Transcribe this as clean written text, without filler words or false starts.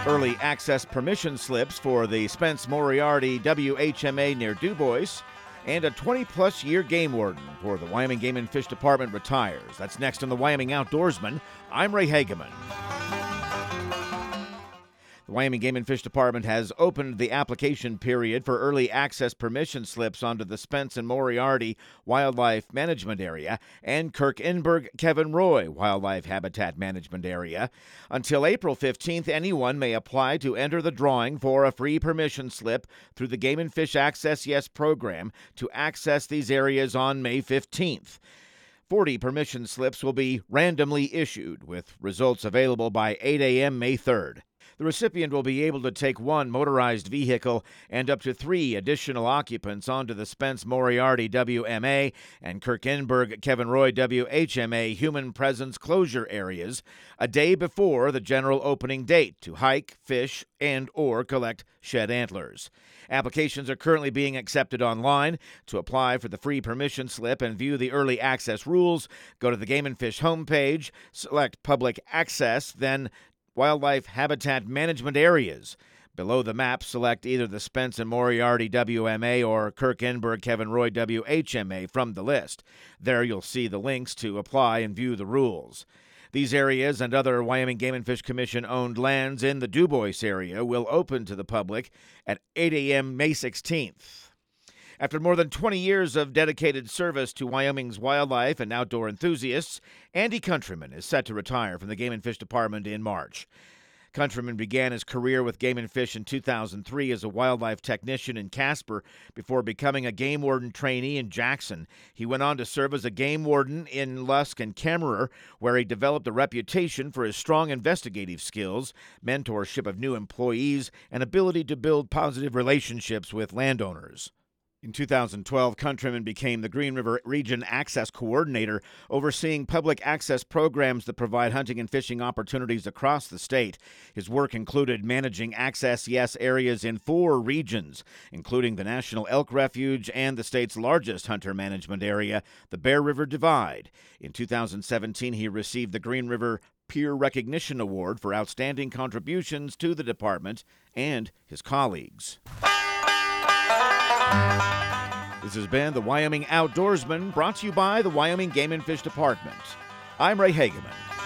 Early access permission slips for the Spence Moriarty WHMA near DuBois, and a 20-plus year game warden for the Wyoming Game and Fish Department retires. That's next on the Wyoming Outdoorsman. I'm Ray Hageman. The Wyoming Game and Fish Department has opened the application period for early access permission slips onto the Spence and Moriarty Wildlife Management Area and Kirk-Enberg-Kevin Roy Wildlife Habitat Management Area. Until April 15th, anyone may apply to enter the drawing for a free permission slip through the Game and Fish Access Yes program to access these areas on May 15th. 40 permission slips will be randomly issued, with results available by 8 a.m. May 3rd. The recipient will be able to take one motorized vehicle and up to 3 additional occupants onto the Spence Moriarty WMA and Kirk-Enberg-Kevin Roy WHMA human presence closure areas a day before the general opening date to hike, fish, and/or collect shed antlers. Applications are currently being accepted online. To apply for the free permission slip and view the early access rules, go to the Game and Fish homepage, select Public Access, then Wildlife Habitat Management Areas. Below the map, select either the Spence and Moriarty WMA or Kirk-Enberg-Kevin Roy WHMA from the list. There you'll see the links to apply and view the rules. These areas and other Wyoming Game and Fish Commission-owned lands in the DuBois area will open to the public at 8 a.m. May 16th. After more than 20 years of dedicated service to Wyoming's wildlife and outdoor enthusiasts, Andy Countryman is set to retire from the Game and Fish Department in March. Countryman began his career with Game and Fish in 2003 as a wildlife technician in Casper before becoming a game warden trainee in Jackson. He went on to serve as a game warden in Lusk and Kemmerer, where he developed a reputation for his strong investigative skills, mentorship of new employees, and ability to build positive relationships with landowners. In 2012, Countryman became the Green River Region Access Coordinator, overseeing public access programs that provide hunting and fishing opportunities across the state. His work included managing Access Yes areas in 4 regions, including the National Elk Refuge and the state's largest hunter management area, the Bear River Divide. In 2017, he received the Green River Peer Recognition Award for outstanding contributions to the department and his colleagues. This has been the Wyoming Outdoorsman, brought to you by the Wyoming Game and Fish Department. I'm Ray Hageman.